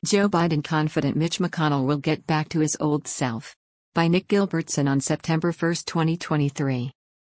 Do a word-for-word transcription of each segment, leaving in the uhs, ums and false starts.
Joe Biden confident Mitch McConnell will get back to his old self. By Nick Gilbertson on September first, twenty twenty-three.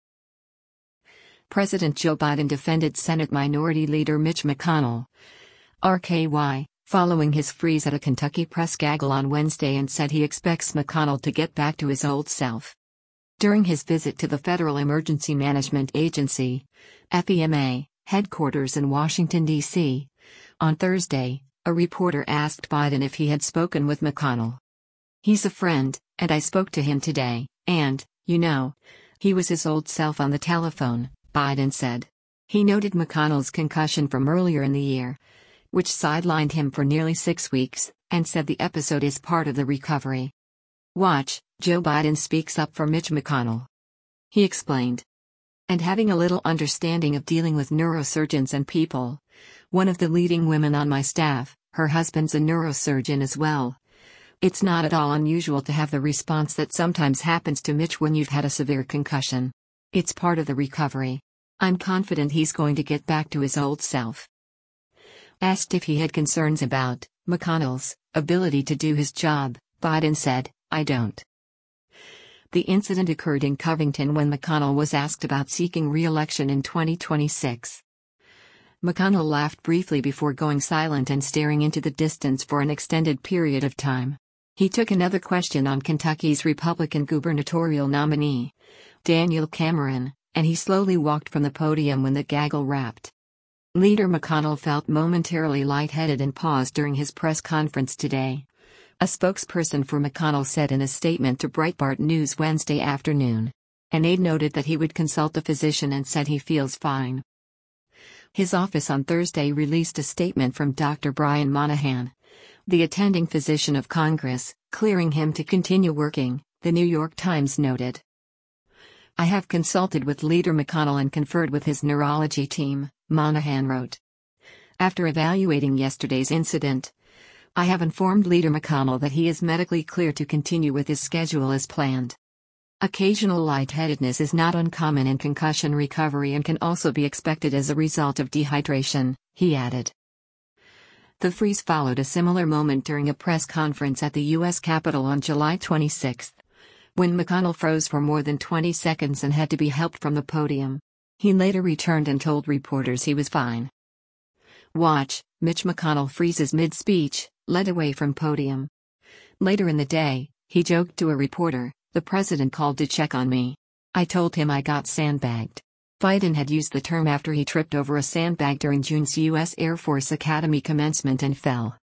President Joe Biden defended Senate Minority Leader Mitch McConnell, R K Y, following his freeze at a Kentucky press gaggle on Wednesday and said he expects McConnell to get back to his old self. During his visit to the Federal Emergency Management Agency, F E M A, headquarters in Washington, D C, on Thursday, a reporter asked Biden if he had spoken with McConnell. "He's a friend, and I spoke to him today, and, you know, he was his old self on the telephone," Biden said. He noted McConnell's concussion from earlier in the year, which sidelined him for nearly six weeks, and said the episode is part of the recovery. "Watch, Joe Biden speaks up for Mitch McConnell," he explained. "And having a little understanding of dealing with neurosurgeons and people. One of the leading women on my staff, her husband's a neurosurgeon as well. It's not at all unusual to have the response that sometimes happens to Mitch when you've had a severe concussion. It's part of the recovery. I'm confident he's going to get back to his old self." Asked if he had concerns about McConnell's ability to do his job, Biden said, "I don't." The incident occurred in Covington when McConnell was asked about seeking re-election in twenty twenty-six. McConnell laughed briefly before going silent and staring into the distance for an extended period of time. He took another question on Kentucky's Republican gubernatorial nominee, Daniel Cameron, and he slowly walked from the podium when the gaggle wrapped. Leader McConnell felt momentarily lightheaded and paused during his press conference today. A spokesperson for McConnell said in a statement to Breitbart News Wednesday afternoon. An aide noted that he would consult a physician and said he feels fine. His office on Thursday released a statement from Doctor Brian Monahan, the attending physician of Congress, clearing him to continue working, the New York Times noted. "I have consulted with Leader McConnell and conferred with his neurology team," Monahan wrote. After evaluating yesterday's incident, "I have informed Leader McConnell that he is medically clear to continue with his schedule as planned." Occasional lightheadedness is not uncommon in concussion recovery and can also be expected as a result of dehydration, he added. The freeze followed a similar moment during a press conference at the U S Capitol on July twenty-sixth, when McConnell froze for more than twenty seconds and had to be helped from the podium. He later returned and told reporters he was fine. "Watch, Mitch McConnell freezes mid-speech, led away from podium." Later in the day, he joked to a reporter, "The president called to check on me. I told him I got sandbagged." Biden had used the term after he tripped over a sandbag during June's U S Air Force Academy commencement and fell.